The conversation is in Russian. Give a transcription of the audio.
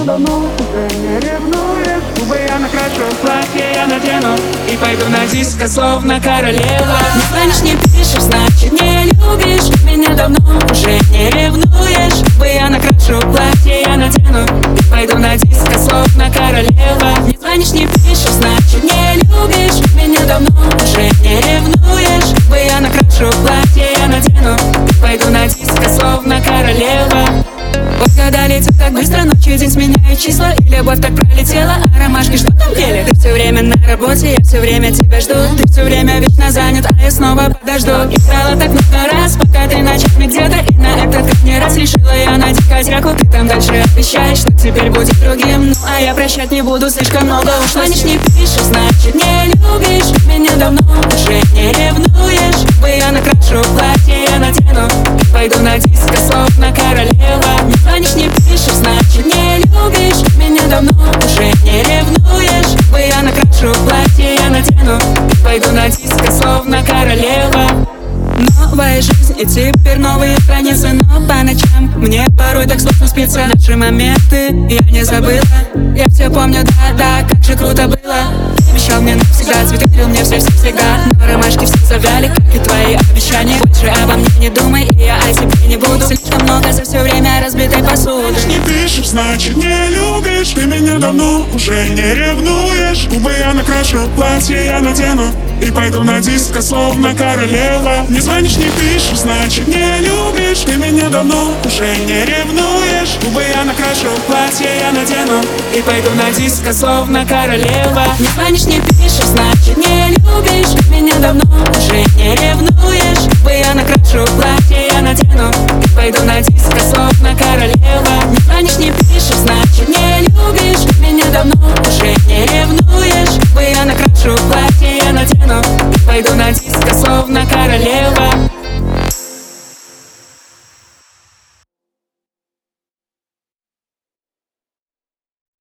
давно уже не ревнуешь. Губы я накрашу, платье я надену и пойду на диско, словно королева. Не звонишь, не пишешь, значит не любишь. Меня давно уже не ревнуешь. Губы я накрашу, платье я надену и пойду на диско, словно королева. Не звонишь, не пишешь, значит не любишь. Меня давно уже не ревнуешь. Губы я накрашу, платье я надену и пойду на диско, словно королева. Вот когда летит так быстро, ночью день сменяет числа, и любовь так пролетела, а ромашки что там пели? Ты все время на работе, я все время тебя жду. Ты все время вечно занят, а я снова подожду. Играла так много раз, пока ты ночами где-то, и на этот как не раз решила я надеть козяку. Ты там дальше обещаешь, что теперь будет другим, ну а я прощать не буду, слишком много уж. Звонишь, не пишешь, значит не любишь. Меня давно уже не ревнуешь. Губы я накрашу, платье я надену и пойду на диско, словно королева. Не звонишь, не пишешь, значит не любишь. Меня давно уже не ревнуешь. Губы я накрашу, платье я надену и пойду на диско, словно королева. Новая жизнь и теперь новые страницы, но по ночам мне порой так сложно спится. Наши моменты я не забыла, я все помню, да, как же круто было. Обещал мне навсегда, цветы дарил мне все всегда, но ромашки все завяли, как и твои обещания. Больше обо мне не думай, и я о себе не буду. Слишком много за все время разбитой посуды. Не пишешь, значит не любишь. Ты меня давно уже не ревнуешь. Губы я накрашу, платье я надену и пойду на диско, словно королева. Не звонишь, не пишешь, значит не любишь. Ты меня давно уже не ревнуешь. Губы я накрашу, платье я надену и пойду на диско, словно королева. Не звонишь, не пишешь, значит не любишь. Меня давно уже не ревнуешь. Губы я накрашу, платье я надену и пойду на диско,